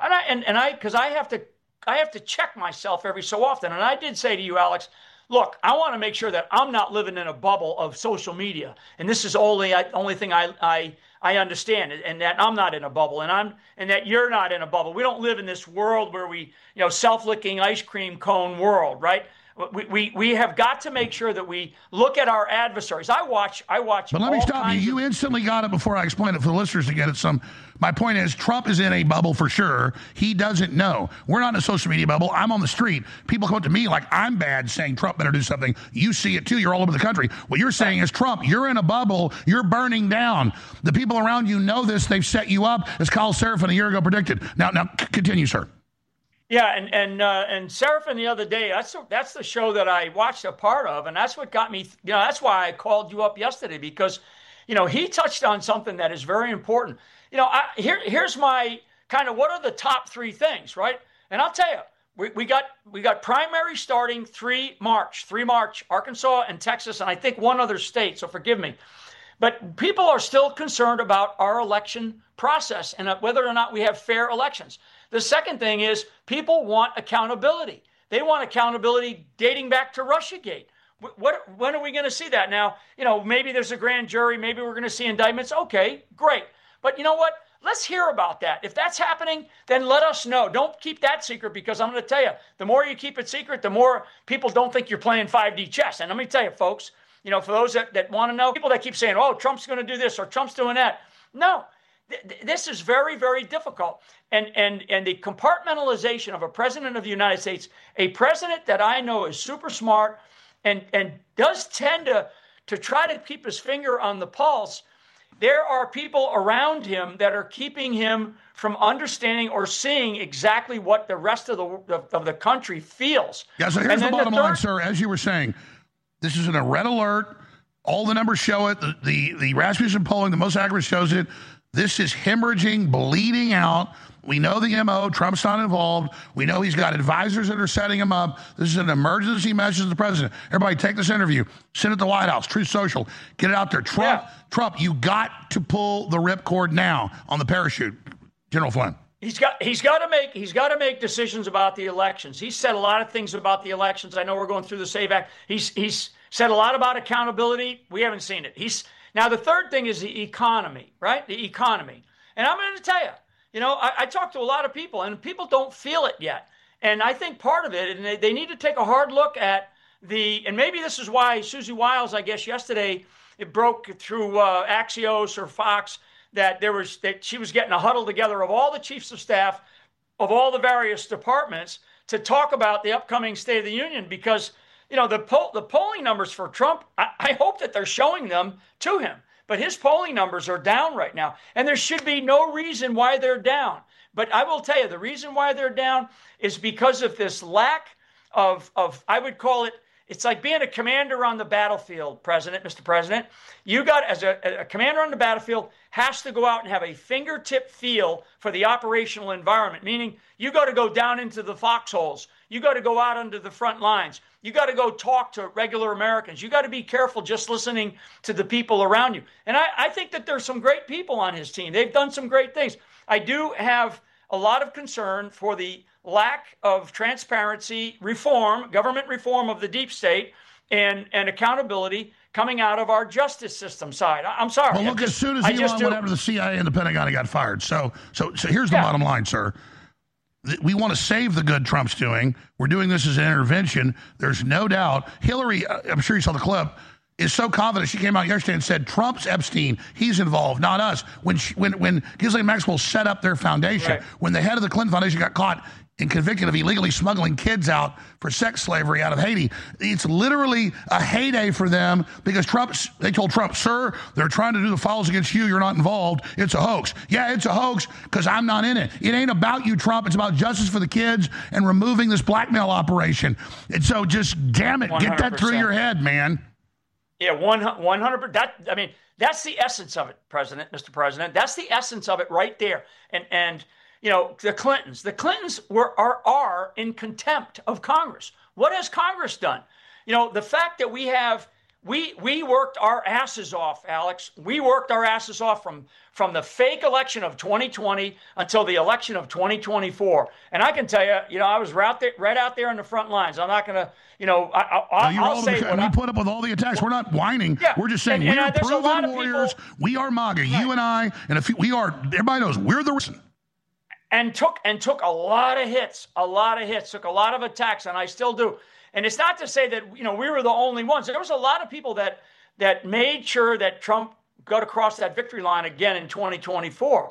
Because I have to check myself every so often, and I did say to you, Alex, look, I want to make sure that I'm not living in a bubble of social media, and this is the only thing I understand, and that I'm not in a bubble, and that you're not in a bubble. We don't live in this world where we, self-licking ice cream cone world, right? We have got to make sure that we look at our adversaries. I watch. But let me stop you. You instantly got it before I explained it for the listeners to get it. My point is, Trump is in a bubble for sure. He doesn't know. We're not in a social media bubble. I'm on the street. People come up to me like I'm bad, saying Trump better do something. You see it too. You're all over the country. What you're saying is, Trump, you're in a bubble. You're burning down. The people around you know this. They've set you up, as Kyle Seraphin a year ago predicted. Now, continue, sir. Yeah, and Seraphin the other day, that's the show that I watched a part of, and that's what got me, that's why I called you up yesterday, because, he touched on something that is very important. Here's my kind of what are the top three things, right? And I'll tell you, we got primary starting 3 March, Arkansas and Texas, and I think one other state, so forgive me. But people are still concerned about our election process and whether or not we have fair elections. The second thing is people want accountability. They want accountability dating back to Russiagate. When are we going to see that? Now, maybe there's a grand jury. Maybe we're going to see indictments. Okay, great. But you know what? Let's hear about that. If that's happening, then let us know. Don't keep that secret, because I'm going to tell you, the more you keep it secret, the more people don't think you're playing 5D chess. And let me tell you, folks, for those that want to know, people that keep saying, oh, Trump's going to do this or Trump's doing that. No. This is very, very difficult. And the compartmentalization of a president of the United States, a president that I know is super smart and does tend to try to keep his finger on the pulse, there are people around him that are keeping him from understanding or seeing exactly what the rest of the country feels. Yeah, so here's the bottom line, sir. As you were saying, this is in a red alert. All the numbers show it. The Rasmussen polling, the most accurate, shows it. This is hemorrhaging, bleeding out. We know the MO. Trump's not involved. We know he's got advisors that are setting him up. This is an emergency message to the president. Everybody take this interview. Send it to the White House, Truth Social. Get it out there. Trump, you got to pull the ripcord now on the parachute. General Flynn. He's got to make decisions about the elections. He's said a lot of things about the elections. I know we're going through the SAVE Act. He's said a lot about accountability. We haven't seen it. Now, the third thing is the economy, right? The economy. And I'm going to tell you, I talk to a lot of people, and people don't feel it yet. And I think part of it, and they need to take a hard look at and maybe this is why Susie Wiles, I guess yesterday, it broke through Axios or Fox that she was getting a huddle together of all the chiefs of staff of all the various departments to talk about the upcoming State of the Union, because the polling numbers for Trump, I hope that they're showing them to him. But his polling numbers are down right now, and there should be no reason why they're down. But I will tell you, the reason why they're down is because of this lack of I would call it, it's like being a commander on the battlefield, Mr. President. You got, as a commander on the battlefield, has to go out and have a fingertip feel for the operational environment, meaning you got to go down into the foxholes. You got to go out under the front lines. You got to go talk to regular Americans. You got to be careful just listening to the people around you. And I think that there's some great people on his team. They've done some great things. I do have a lot of concern for the lack of transparency, government reform of the deep state, and accountability coming out of our justice system side. I'm sorry. Well, look, as soon as Elon went after the CIA and the Pentagon, he got fired. So here's the bottom line, sir. We want to save the good Trump's doing. We're doing this as an intervention. There's no doubt. Hillary, I'm sure you saw the clip. is so confident. She came out yesterday and said, Trump's Epstein, he's involved, not us. When Ghislaine Maxwell set up their foundation, right. when the head of the Clinton Foundation got caught and convicted of illegally smuggling kids out for sex slavery out of Haiti, it's literally a heyday for them because they told Trump, sir, they're trying to do the files against you. You're not involved. It's a hoax. Yeah, it's a hoax because I'm not in it. It ain't about you, Trump. It's about justice for the kids and removing this blackmail operation. And so just, damn it, 100%. Get that through your head, man. Yeah, 100%. That's the essence of it, Mr. President. That's the essence of it right there. And the Clintons are in contempt of Congress. What has Congress done? The fact that we worked our asses off, Alex. We worked our asses off from the fake election of 2020 until the election of 2024. And I can tell you, I was right out there in the front lines. I'm not going to, I'll say what we put up with all the attacks. We're not whining. Yeah, we're just saying we're proven warriors. We are MAGA. Right. You and I, and everybody knows we're the reason. And took a lot of hits, took a lot of attacks, and I still do. And it's not to say that we were the only ones. There was a lot of people that made sure that Trump got across that victory line again in 2024.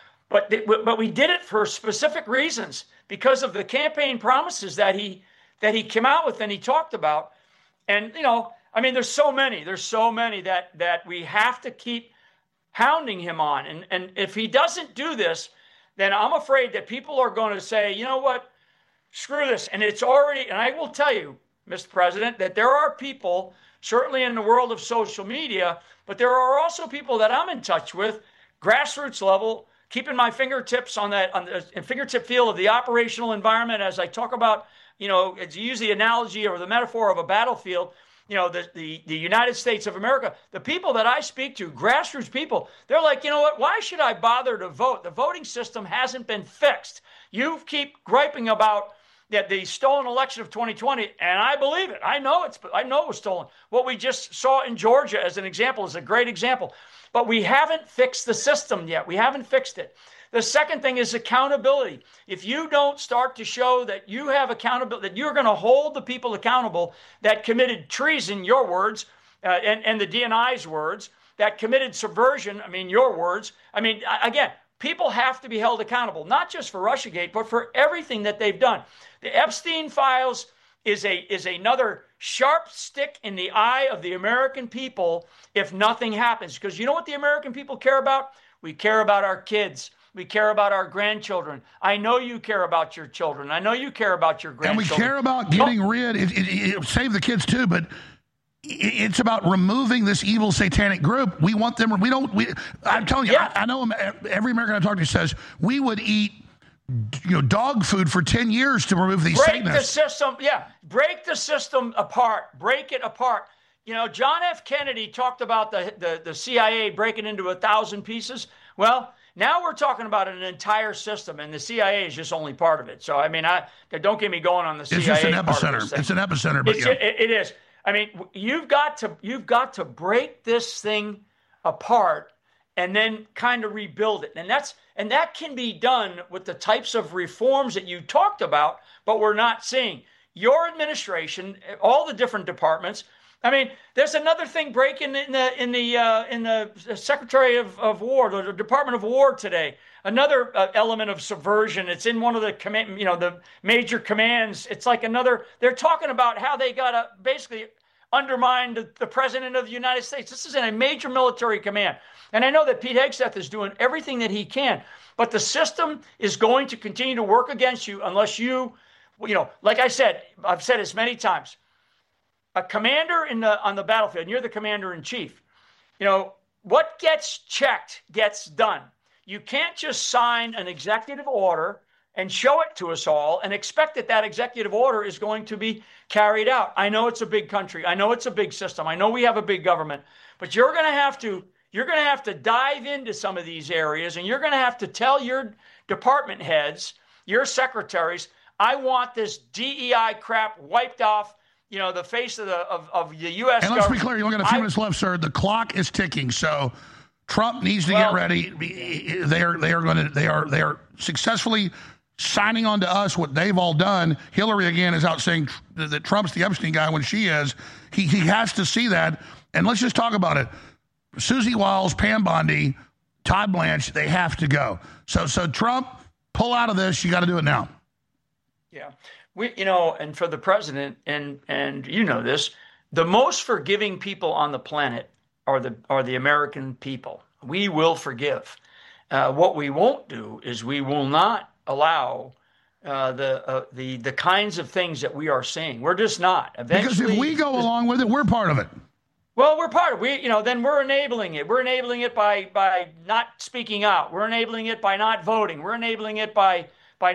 But we did it for specific reasons because of the campaign promises that he came out with and he talked about. And there's so many that we have to keep hounding him on. And if he doesn't do this, then I'm afraid that people are going to say, you know what, screw this. And it's already, and I will tell you, Mr. President, that there are people, certainly in the world of social media, but there are also people that I'm in touch with, grassroots level, keeping my fingertips on the fingertip feel of the operational environment as I talk about, to use the analogy or the metaphor of a battlefield, the United States of America, the people that I speak to, grassroots people, they're like, you know what, why should I bother to vote? The voting system hasn't been fixed. You keep griping about that the stolen election of 2020, and I believe it. I know it was stolen. What we just saw in Georgia as an example is a great example. But we haven't fixed the system yet. We haven't fixed it. The second thing is accountability. If you don't start to show that you have accountability, that you're going to hold the people accountable that committed treason, your words, and the DNI's words, that committed subversion, your words. Again, people have to be held accountable, not just for Russiagate, but for everything that they've done. The Epstein files is another sharp stick in the eye of the American people if nothing happens. Because you know what the American people care about? We care about our kids. We care about our grandchildren. I know you care about your children. I know you care about your grandchildren. And we care about getting rid, it save the kids too, but it's about removing this evil satanic group. We want them, I'm telling you, yeah. I know every American I talk to says we would eat dog food for 10 years to remove these Satanists. Break the system apart. Break it apart. John F. Kennedy talked about the CIA breaking into 1,000 pieces. Well, now we're talking about an entire system, and the CIA is just only part of it. So, don't get me going on the CIA. It's just an epicenter. It's an epicenter, but it is. You've got to break this thing apart and then kind of rebuild it. And that can be done with the types of reforms that you talked about, but we're not seeing. Your administration, all the different departments. There's another thing breaking in the Secretary of War, the Department of War today. Another element of subversion. It's in one of the major commands. It's like they're talking about how they got to basically undermine the President of the United States. This is in a major military command. And I know that Pete Hegseth is doing everything that he can, but the system is going to continue to work against you unless like I've said this many times, a commander on the battlefield, and you're the commander in chief, what gets checked gets done. You can't just sign an executive order and show it to us all and expect that executive order is going to be carried out. I know it's a big country. I know it's a big system. I know we have a big government, but you're going to have to dive into some of these areas, and you're going to have to tell your department heads, your secretaries, I want this DEI crap wiped off the face of the U.S. And let's be clear, you only got a few minutes left, sir. The clock is ticking, so Trump needs to get ready. They are successfully signing on to us what they've all done. Hillary, again, is out saying that Trump's the Epstein guy when she is. He has to see that. And let's just talk about it. Susie Wiles, Pam Bondi, Todd Blanche, they have to go. So Trump, pull out of this. You got to do it now. Yeah. And for the president, and you know this, the most forgiving people on the planet are the American people. We will forgive. What we won't do is we will not allow the kinds of things that we are seeing. We're just not. Because if we go along with it, we're part of it. Well, we're part of it. Then we're enabling it. We're enabling it by not speaking out. We're enabling it by not voting. We're enabling it by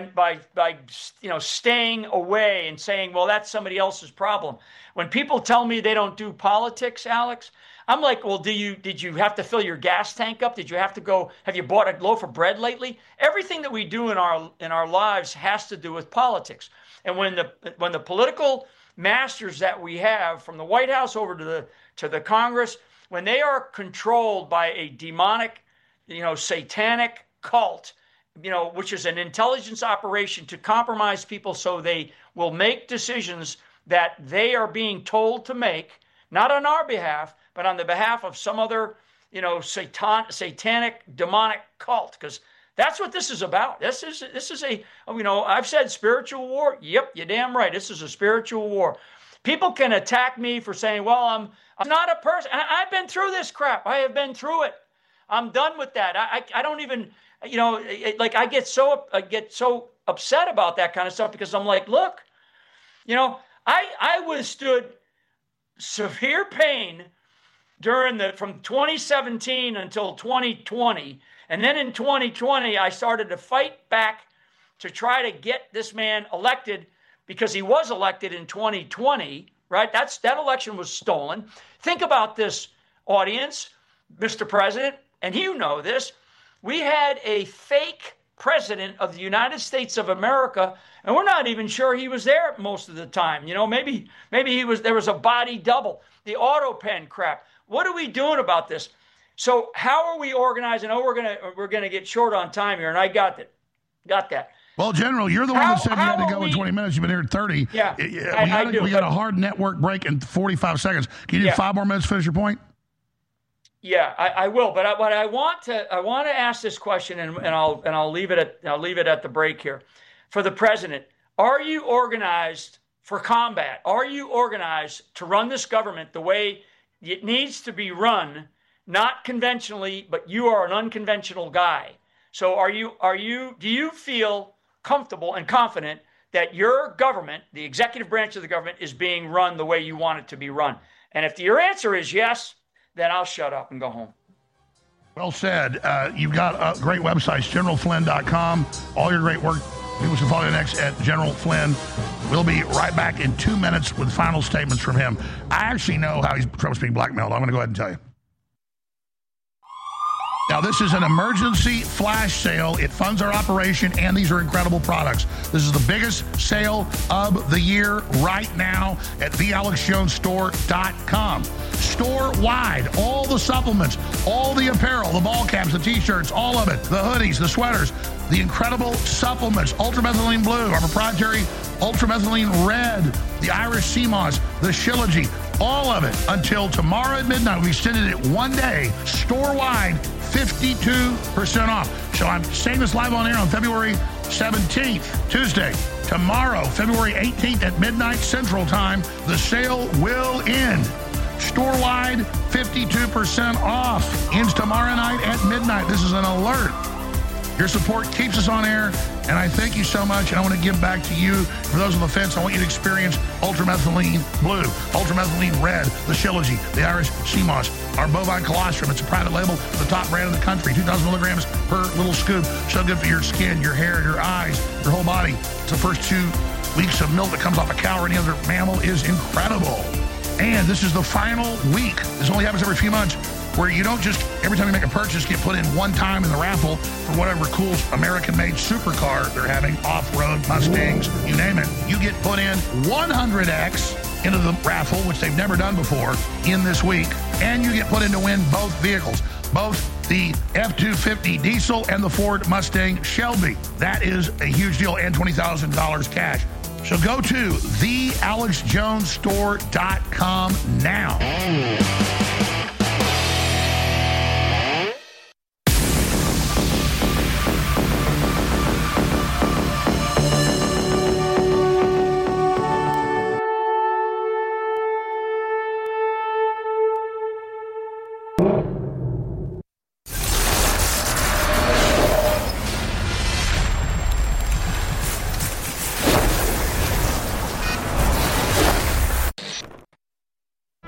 staying away and saying, well, that's somebody else's problem. When people tell me they don't do politics, Alex, I'm like, well, did you have to fill your gas tank up? Did you have to go? Have you bought a loaf of bread lately? Everything that we do in our lives has to do with politics. And when the political masters that we have, from the White House over to the Congress, when they are controlled by a demonic, satanic cult, which is an intelligence operation to compromise people so they will make decisions that they are being told to make, not on our behalf, but on the behalf of some other, satanic, demonic cult. Because that's what this is about. This is a, I've said spiritual war. Yep, you're damn right. This is a spiritual war. People can attack me for saying, well, I'm not a person. I've been through this crap. I have been through it. I'm done with that. I don't even, I get so upset about that kind of stuff because I'm like, look, I withstood severe pain from 2017 until 2020. And then in 2020, I started to fight back to try to get this man elected because he was elected in 2020, right? That election was stolen. Think about this, audience, Mr. President, and you know this. We had a fake president of the United States of America, and we're not even sure he was there most of the time. Maybe there was a body double. The auto pen crap. What are we doing about this? So how are we organizing? Oh, we're gonna get short on time here, and I got that. Well, General, you're the one that said you had to go in 20 minutes. You've been here at 30. Yeah, I do. We got a hard network break in 45 seconds. Can you do 5 more minutes to finish your point? Yeah, I will. But I want to ask this question, and I'll leave it at the break here. For the president, are you organized for combat? Are you organized to run this government the way it needs to be run, not conventionally, but you are an unconventional guy? So do you feel comfortable and confident that your government, the executive branch of the government, is being run the way you want it to be run? And if your answer is yes, then I'll shut up and go home. Well said. You've got great websites, generalflynn.com. All your great work. People should follow you next at General Flynn. We'll be right back in 2 minutes with final statements from him. I actually know how Trump's being blackmailed. I'm going to go ahead and tell you. Now, this is an emergency flash sale. It funds our operation, and these are incredible products. This is the biggest sale of the year right now at thealexjonesstore.com. Store-wide, all the supplements, all the apparel, the ball caps, the T-shirts, all of it, the hoodies, the sweaters, the incredible supplements, ultramethylene blue, our proprietary ultramethylene red, the Irish sea moss, the Shilajit, all of it until tomorrow at midnight. We extended it 1 day, store-wide, 52% off. So I'm saying this live on air on February 17th, Tuesday. Tomorrow, February 18th at midnight Central Time, the sale will end. Store-wide, 52% off. Ends tomorrow night at midnight. This is an alert. Your support keeps us on air, and I thank you so much. And I want to give back to you. For those on the fence, I want you to experience ultramethylene blue, ultramethylene red, the Shilajit, the Irish sea moss, our bovine colostrum. It's a private label, the top brand in the country. 2,000 milligrams per little scoop. So good for your skin, your hair, your eyes, your whole body. It's the first 2 weeks of milk that comes off a cow or any other mammal is incredible. And this is the final week. This only happens every few months, where you don't just, every time you make a purchase, get put in one time in the raffle for whatever cool American-made supercar they're having, off-road, Mustangs, you name it. You get put in 100X into the raffle, which they've never done before, in this week. And you get put in to win both vehicles, both the F-250 diesel and the Ford Mustang Shelby. That is a huge deal, and $20,000 cash. So go to thealexjonesstore.com now.